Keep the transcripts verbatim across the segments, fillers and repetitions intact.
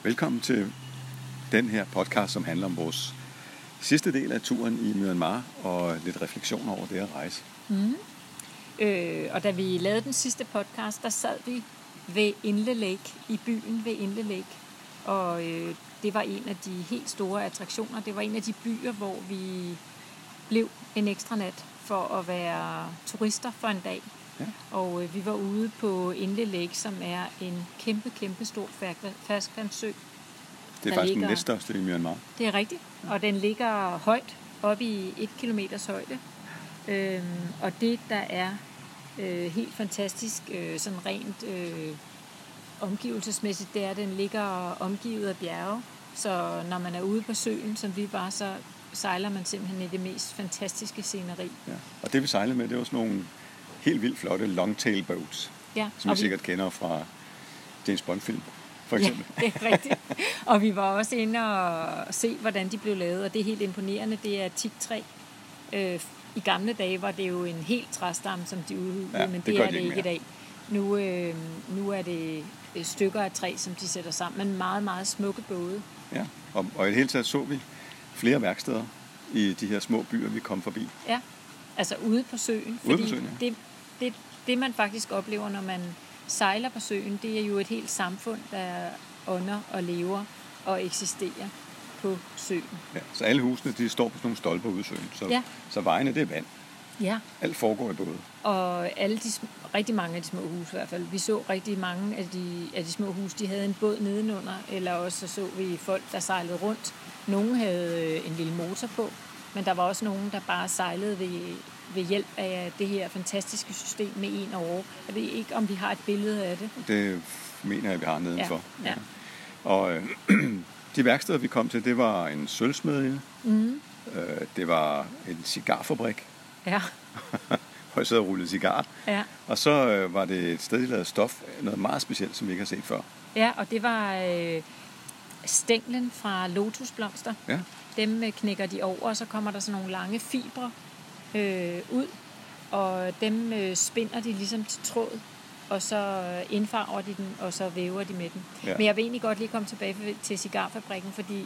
Velkommen til den her podcast, som handler om vores sidste del af turen i Myanmar og lidt refleksion over det at rejse. Mm. Øh, og da vi lavede den sidste podcast, der sad vi ved Inle Lake, i byen ved Inle Lake. Og øh, det var en af de helt store attraktioner. Det var en af de byer, hvor vi blev en ekstra nat for at være turister for en dag. Ja. Og øh, vi var ude på Inle Lake, som er en kæmpe, kæmpe stor ferskvandssø. Det er faktisk ligger, den næststørste i Myanmar. Det er rigtigt, og den ligger højt, oppe i et kilometers højde. Øhm, og det, der er øh, helt fantastisk, øh, sådan rent øh, omgivelsesmæssigt, det er, at den ligger omgivet af bjerge. Så når man er ude på søen, som vi var, så sejler man simpelthen i det mest fantastiske sceneri. Ja. Og det vi sejlede med, det var sådan nogle helt vildt flotte longtail boats, ja, som I vi sikkert kender fra James Bond-film. For eksempel. Ja, det er rigtigt. Og vi var også inde og se, hvordan de blev lavet, og det er helt imponerende. Det er teaktræ. Øh, I gamle dage var det jo en helt træstamme, som de udhulede, ja, men det, det er det ikke, ikke i dag. Nu, øh, nu er det stykker af træ, som de sætter sammen, men meget, meget smukke både. Ja, og, og i det hele taget så vi flere værksteder i de her små byer, vi kom forbi. Ja, altså ude på søen. Fordi ude på søen, ja. det, det, det, man faktisk oplever, når man sejler på søen, det er jo et helt samfund, der ånder og lever og eksisterer på søen. Ja, så alle husene, de står på sådan nogle stolper ude i søen, så, ja. så vejene, det er vand. Ja. Alt foregår i båden. Og alle de, rigtig mange af de små huse i hvert fald. Vi så rigtig mange af de, af de små huse, de havde en båd nedenunder, eller også så, så vi folk, der sejlede rundt. Nogle havde en lille motor på, men der var også nogen, der bare sejlede ved, ved hjælp af det her fantastiske system med en over. Jeg ved ikke, om vi har et billede af det. Det mener jeg, vi har nedenfor. Ja. Ja. Og øh, de værksteder, vi kom til, det var en sølvsmedje. Mm. Øh, det var en cigarfabrik. Ja. Hvor jeg sad og rullede cigar. Ja. Og så øh, var det et sted, de lavede stof, noget meget specielt, som vi ikke har set før. Ja, og det var øh, stænglen fra lotusblomster. Ja. Dem øh, knækker de over, og så kommer der sådan nogle lange fibre øh, ud, og dem øh, spinder de ligesom til tråd, og så indfarver de den, og så væver de med den. Ja. Men jeg vil egentlig godt lige komme tilbage til cigarfabrikken, fordi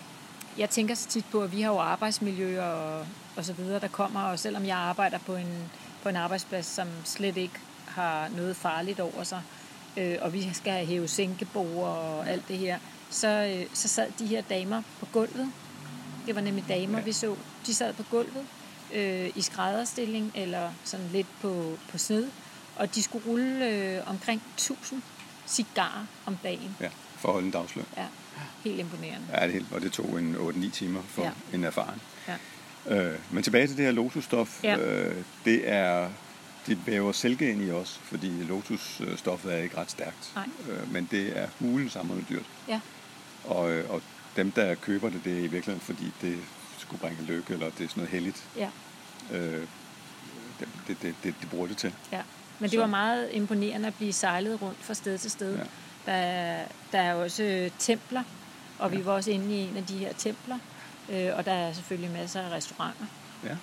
jeg tænker så tit på, at vi har jo arbejdsmiljø og, og så videre, der kommer, og selvom jeg arbejder på en, på en arbejdsplads, som slet ikke har noget farligt over sig, øh, og vi skal have hæve sænkebord og alt det her, så, øh, så sad de her damer på gulvet. Det var nemlig damer, ja. vi så. De sad på gulvet øh, i skrædderstilling, eller sådan lidt på, på sned, og de skulle rulle øh, omkring tusind cigarer om dagen. Ja, for at holde en dagsløn. Ja, helt imponerende. Ja, det helt, og det tog en otte ni timer for ja. en erfaren. Ja. Øh, men tilbage til det her lotusstof. Ja. Øh, det er, det væver silke ind i os, fordi lotusstoffet er ikke ret stærkt. Øh, men det er hulenshamrende dyrt. Ja. Og, og dem, der køber det, det er i virkeligheden, fordi det skulle bringe lykke, eller det er sådan noget helligt. Ja. Øh, det, det, det, det, de bruger det til. Ja. Men det var meget imponerende at blive sejlet rundt fra sted til sted. Ja. Der, der er også templer, og ja. vi var også inde i en af de her templer, øh, og der er selvfølgelig masser af restauranter. Ja.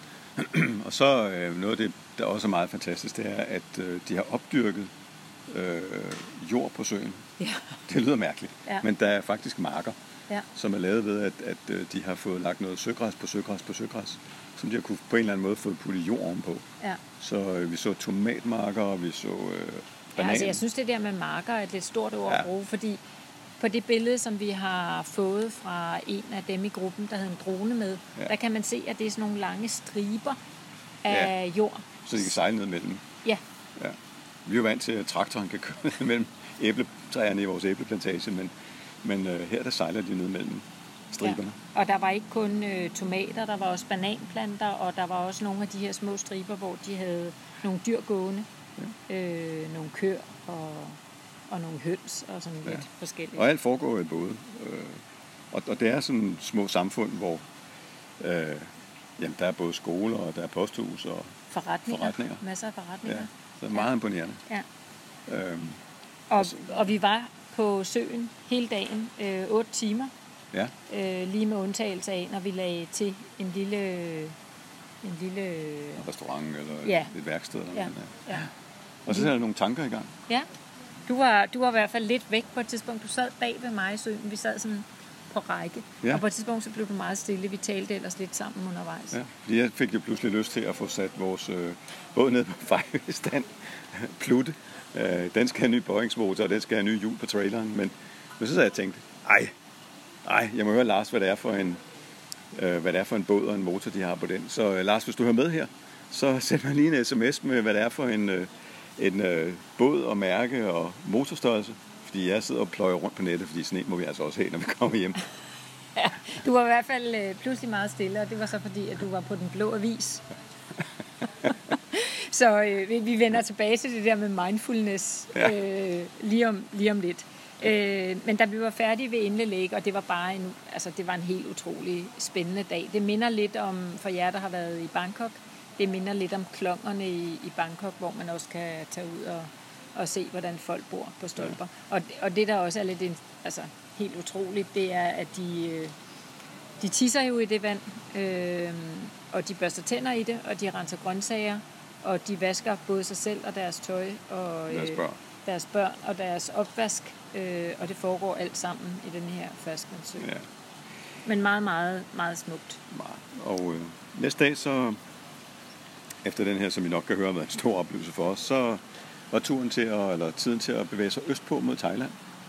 Og så øh, noget af det, der også er meget fantastisk, det er, at øh, de har opdyrket øh, jord på søen. Ja. Det lyder mærkeligt, ja. men der er faktisk marker, ja. som er lavet ved, at, at øh, de har fået lagt noget søgræs på søgræs på søgræs, som de har kunne på en eller anden måde fået puttet jord ovenpå. Ja. Så øh, vi så tomatmarker, og vi så øh, ja, altså jeg synes, det der med marker er et lidt stort ord ja. at bruge, fordi på det billede, som vi har fået fra en af dem i gruppen, der havde en drone med, ja. der kan man se, at det er sådan nogle lange striber af ja. jord. Så de kan sejle ned mellem. Ja. ja. Vi er jo vant til, at traktoren kan køre ned mellem æbletræerne i vores æbleplantage, men, men øh, her der sejler de ned mellem striberne. Ja. Og der var ikke kun øh, tomater, der var også bananplanter, og der var også nogle af de her små striber, hvor de havde nogle dyr gående, ja. øh, nogle køer og, og nogle høns og sådan ja. lidt forskelligt. Og alt foregår i både. Øh, og, og det er sådan små samfund, hvor øh, jamen, der er både skoler, og der er posthus og forretninger. forretninger. Masser af forretninger. Ja. Så det er meget ja. imponerende. Ja. Øhm, og, og vi var på søen hele dagen, øh, otte timer. Ja. Øh, lige med undtagelse af, når vi lagde til en lille, en lille en restaurant eller ja. et værksted. Eller ja. Ja. Og så er der nogle tanker i gang. Ja, Du var, du var i hvert fald lidt væk på et tidspunkt. Du sad bag ved mig i søen. Vi sad sådan på række. Ja. Og på et tidspunkt så blev du meget stille. Vi talte ellers lidt sammen undervejs. Ja, fordi jeg fik jo pludselig lyst til at få sat vores øh, båd ned på fejlstand. Plutte. Øh, den skal have en ny bøjingsmotor, og den skal have en ny hjul på traileren. Men, men så havde jeg tænkt, ej, ej, jeg må høre Lars, hvad det er for en, øh, hvad det er for en båd og en motor, de har på den. Så øh, Lars, hvis du hører med her, så send mig lige en sms med, hvad det er for en, øh, en øh, båd og mærke og motorstørrelse. Fordi jeg sidder og pløjer rundt på nettet, fordi sådan en må vi altså også have, når vi kommer hjem. Ja, du var i hvert fald øh, pludselig meget stille, og det var så fordi, at du var på Den Blå Avis. Så øh, vi, vi vender tilbage til det der med mindfulness ja. øh, lige, om, lige om lidt. Øh, men da vi var færdige ved Inle Lake, og det var bare en, altså, det var en helt utrolig spændende dag. Det minder lidt om, for jer, der har været i Bangkok, det minder lidt om klongerne i, i Bangkok, hvor man også kan tage ud og, og se, hvordan folk bor på stolper. Ja. Og, og det, der også er lidt altså, helt utroligt, det er, at de, de tisser jo i det vand, øh, og de børster tænder i det, og de renser grøntsager, og de vasker både sig selv og deres tøj, og deres børn, øh, deres børn og deres opvask, øh, og det foregår alt sammen i den her ferskvandssø. Ja. Men meget, meget, meget smukt. Og øh, næste dag, så efter den her, som I nok kan høre med en stor oplevelse for os, så var turen til at, eller tiden til at bevæge sig østpå mod Thailand.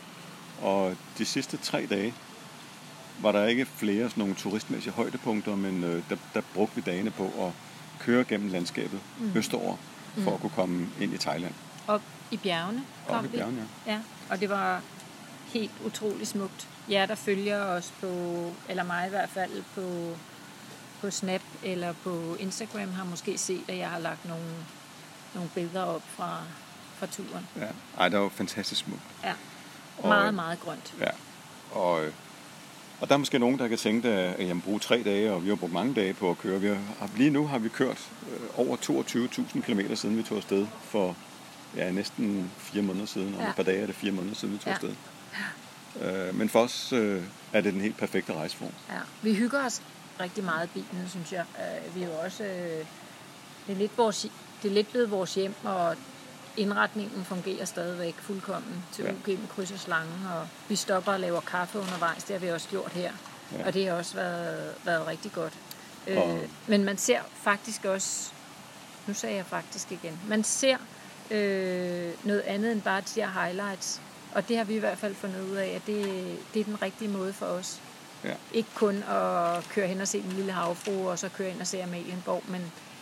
Og de sidste tre dage var der ikke flere sådan nogle turistmæssige højdepunkter, men øh, der, der brugte vi dagene på at køre gennem landskabet mm. østover, for mm. at kunne komme ind i Thailand. Op i bjergene kom Op i bjergene, ja. ja. Og det var helt utroligt smukt. Jer, der følger os på, eller mig i hvert fald, på, på Snap eller på Instagram, har måske set, at jeg har lagt nogle, nogle billeder op fra, fra turen. Ja, ej, det var fantastisk smukt. Ja, meget, og, meget grønt. Ja, og... Og der er måske nogen, der kan tænke, at jeg må bruge tre dage, og vi har brugt mange dage på at køre. Vi har, lige nu har vi kørt over toogtyve tusind kilometer, siden vi tog afsted for ja, næsten fire måneder siden. Og ja. Et par dage er det fire måneder siden, vi tog ja. afsted. Ja. Men for os øh, er det den helt perfekte rejseform. Ja. Vi hygger os rigtig meget i bilen, synes jeg. Vi er jo også... Øh, det, er lidt vores, det er lidt blevet vores hjem, og indretningen fungerer stadigvæk fuldkommen til ja. U G med kryds og slange, og vi stopper og laver kaffe undervejs. Det har vi også gjort her, ja. Og det har også været, været rigtig godt. Og... Øh, men man ser faktisk også, nu sagde jeg faktisk igen, man ser øh, noget andet end bare de her highlights, og det har vi i hvert fald fundet ud af, at det, det er den rigtige måde for os. Ja. Ikke kun at køre hen og se en lille havfrue, og så køre ind og se Amalienborg, men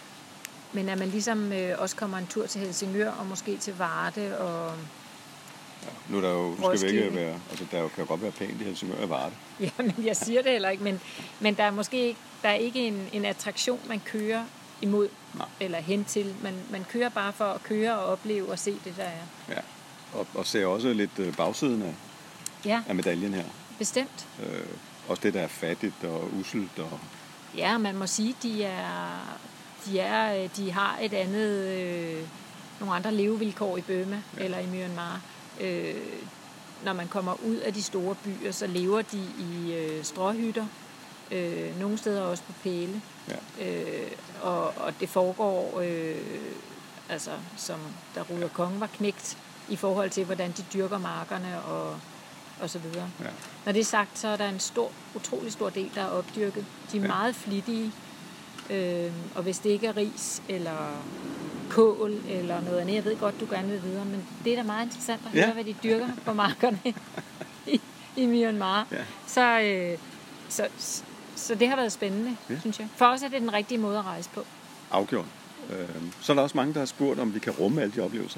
Men at man ligesom øh, også kommer en tur til Helsingør, og måske til Varde og ja, nu er der jo, du skal ikke være, altså der kan jo godt være pænt i Helsingør og Varde. Ja, men jeg siger det heller ikke, men, men der er måske ikke, der er ikke en, en attraktion, man kører imod, nej. Eller hen til. Man, man kører bare for at køre og opleve og se det, der er. Ja, og, og ser også lidt bagsiden af, ja. af medaljen her. Bestemt. Øh, også det, der er fattigt og usselt. Og... Ja, man må sige, de er... De, er, de har et andet, øh, nogle andre levevilkår i Burma ja. Eller i Myanmar. Øh, når man kommer ud af de store byer, så lever de i øh, stråhytter. Øh, nogle steder også på pæle. Ja. Øh, og, og det foregår, øh, altså som da Ruder Kong var knægt, i forhold til, hvordan de dyrker markerne og, og så videre. Ja. Når det er sagt, så er der en stor, utrolig stor del, der er opdyrket. De er ja. Meget flittige. Øh, og hvis det ikke er ris eller kål eller noget andet, jeg ved godt, du gerne vil videre, men det er da meget interessant at høre, ja. Hvad de dyrker på markerne i, i Myanmar. Ja. Så, øh, så, så det har været spændende, ja. Synes jeg. For os er det den rigtige måde at rejse på. Afgjort. Øh, så er der også mange, der har spurgt, om vi kan rumme alle de oplevelser.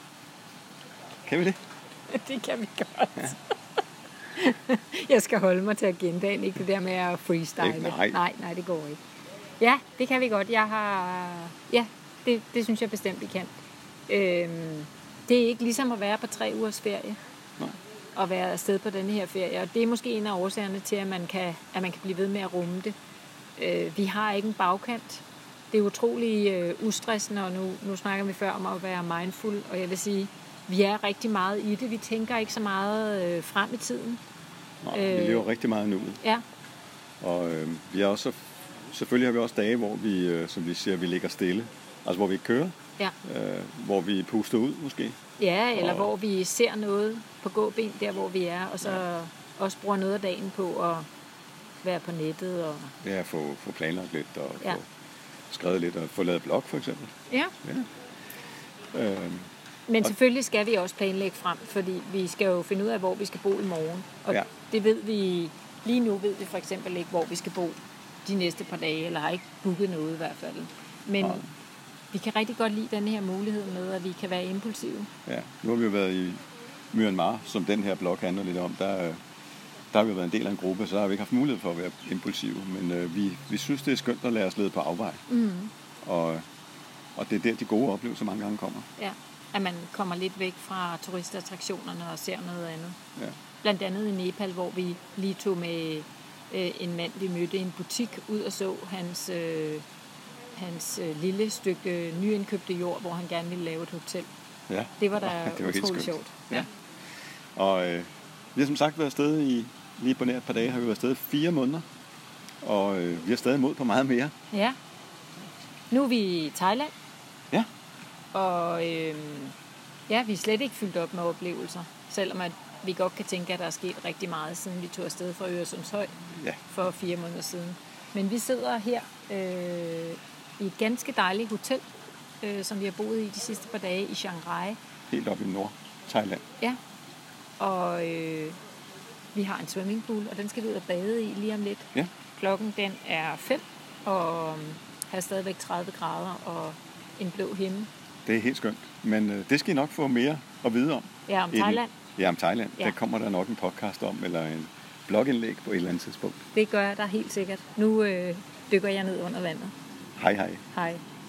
Kan vi det? Det kan vi godt. Ja. Jeg skal holde mig til agenda, ikke det der med at freestyle. Ikke, nej. nej, nej, det går ikke. Ja, det kan vi godt. Jeg har... Ja, det, det synes jeg bestemt, vi kan. Øhm, det er ikke ligesom at være på tre ugers ferie. Nej. Og være afsted på denne her ferie. Og det er måske en af årsagerne til, at man kan, at man kan blive ved med at rumme det. Øh, vi har ikke en bagkant. Det er utrolig øh, ustressende, og nu, nu snakker vi før om at være mindful. Og jeg vil sige, vi er rigtig meget i det. Vi tænker ikke så meget øh, frem i tiden. Nej, øh, vi lever rigtig meget nu. Ja. Og øh, vi er også... Selvfølgelig har vi også dage, hvor vi, øh, som vi siger, vi ligger stille. Altså hvor vi ikke kører. Ja. Øh, hvor vi puster ud måske. Ja, eller og... hvor vi ser noget på gåben, der hvor vi er, og så ja. også bruger noget af dagen på at være på nettet. Og... Ja, få, få planlagt lidt, og ja. få skrevet lidt, og få lavet blog for eksempel. Ja. ja. Øhm, Men selvfølgelig skal vi også planlægge frem, fordi vi skal jo finde ud af, hvor vi skal bo i morgen. Og ja. det ved vi, lige nu ved vi for eksempel ikke, hvor vi skal bo de næste par dage, eller har ikke booket noget i hvert fald. Men ja. vi kan rigtig godt lide den her mulighed med, at vi kan være impulsive. Ja, nu har vi jo været i Myanmar, som den her blog handler lidt om. Der, der har vi været en del af en gruppe, så har vi ikke haft mulighed for at være impulsive. Men øh, vi, vi synes, det er skønt at lade os lede på afvej. Mm. Og, og det er der, de gode oplevelser mange gange kommer. Ja, at man kommer lidt væk fra turistattraktionerne og ser noget andet. Ja. Blandt andet i Nepal, hvor vi lige tog med øh, en mand, vi mødte i en butik, ud og så hans, øh, hans øh, lille stykke nyindkøbte jord, hvor han gerne ville lave et hotel. Ja. Det var da ja, det var utroligt sjovt. Ja. Ja. Og øh, vi har som sagt været afsted i, lige på nær et par dage, har vi været afsted fire måneder. Og øh, vi har stadig mod på meget mere. Ja. Nu er vi i Thailand. Ja. Og øh, ja, vi er slet ikke fyldt op med oplevelser. Selvom at vi godt kan tænke, at der er sket rigtig meget, siden vi tog afsted fra Øresundshøj ja. for fire måneder siden. Men vi sidder her øh, i et ganske dejligt hotel, øh, som vi har boet i de sidste par dage i Chiang Rai. Helt oppe i Nord-Thailand. Ja, og øh, vi har en swimmingpool, og den skal vi ud og bade i lige om lidt. Ja. Klokken den er fem, og har stadigvæk tredive grader og en blå himmel. Det er helt skønt, men øh, det skal I nok få mere at vide om. Ja, om Thailand. Ja, om Thailand. Ja. Der kommer der nok en podcast om, eller en blogindlæg på et eller andet tidspunkt. Det gør jeg da helt sikkert. Nu øh, dykker jeg ned under vandet. Hej hej. Hej.